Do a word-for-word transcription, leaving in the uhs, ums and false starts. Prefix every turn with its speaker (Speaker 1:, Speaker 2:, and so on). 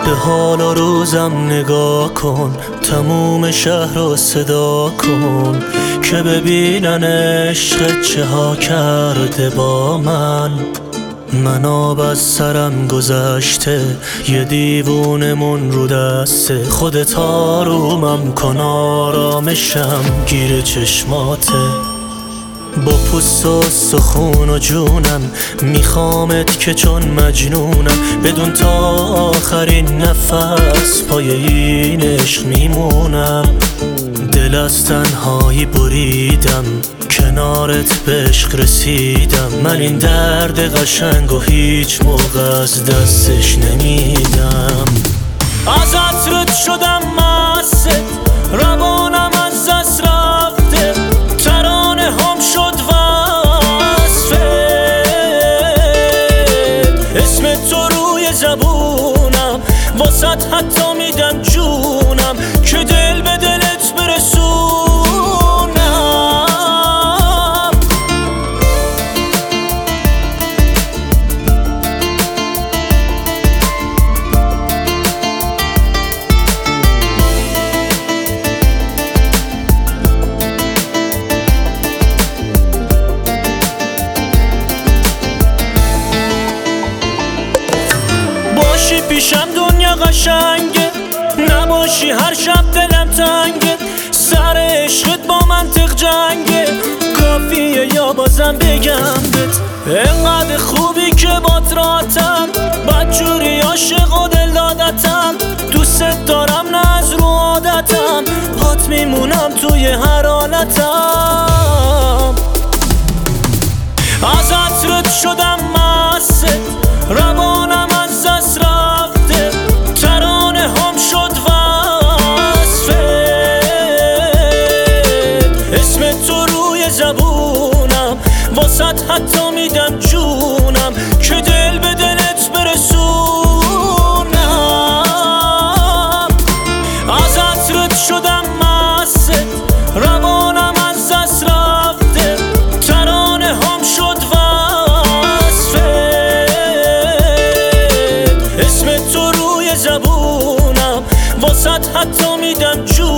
Speaker 1: به حال و روزم نگاه کن، تموم شهر رو صدا کن که ببینن عشق چه ها کرده با من. من آب از سرم گذشته، یه دیوونمون رو دسته، خودت آرومم کن آرامشم گیر چشماته. با پوست و سخون و جونم میخوامت که چون مجنونم، بدون تا آخرین نفس پای این عشق میمونم. دل از تنهایی بریدم، کنارت به عشق رسیدم. من این درد قشنگ و هیچ موقع از دستش نمیدم. از عطرت شدم مست، روانم از دست رفته، ترانه هم شد وصفت. اسم تو روی زبونم، واسط حتی میدم جونم که دل به دلت برسونم. باشی پیشم دنیا قشنگه، نباشی هر شب دلم تنگه. سر عشقت با منطق جنگه، کافیه یا بازم بگم بهت انقدر خوبی که بات راتم. بدجوری عاشق و دل دادتم، دوست دارم نه از رو عادتم، پات میمونم توی هر حالتم. از عطرت شدم مست، روانم از دست رفته، ترانه هم شد وصفت. اسم تو روی زبونم، واسط حتی میدم جونم که دل به دلت برسونم. از عطرت شدم مست، روانم از دست رفته، ترانه هم شد وصفت. اسم تو روی زبونم، واسط حتی میدم جونم